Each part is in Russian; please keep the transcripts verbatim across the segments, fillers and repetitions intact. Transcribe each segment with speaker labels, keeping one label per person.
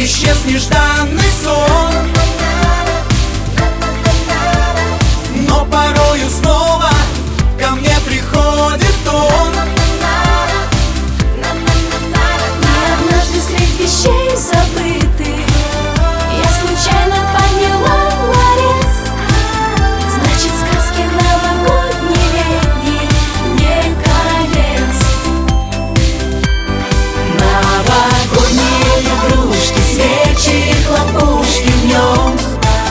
Speaker 1: исчез нежданный сон. Но порою снова ко мне приходит он.
Speaker 2: И однажды средь вещей забытых я случайно подняла ларец. Значит, сказки новогодней летней не конец.
Speaker 1: Новогодние игрушки, свечи и хлопушки в нем,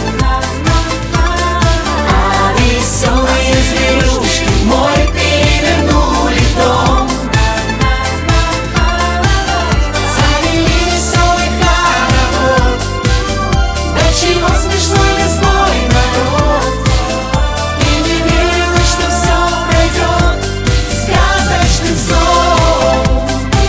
Speaker 1: а веселые зверюшки мой перевернули дом. Завели веселый хоровод, до чего смешной весной народ. И не верилось, что все пройдет сказочным сном.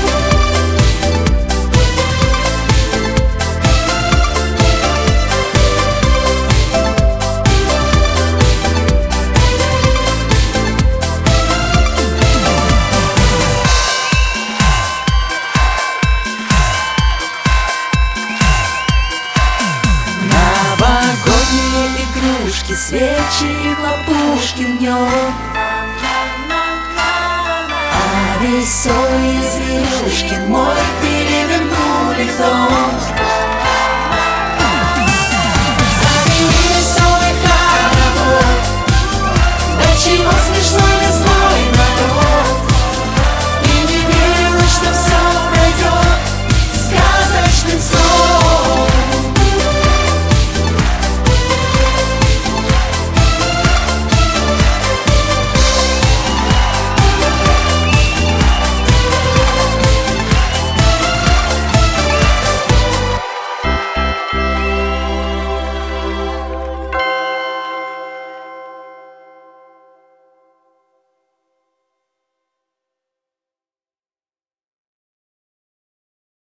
Speaker 1: Новогодние игрушки, свечи и хлопушки в нем, а веселые зверюшки мой пир.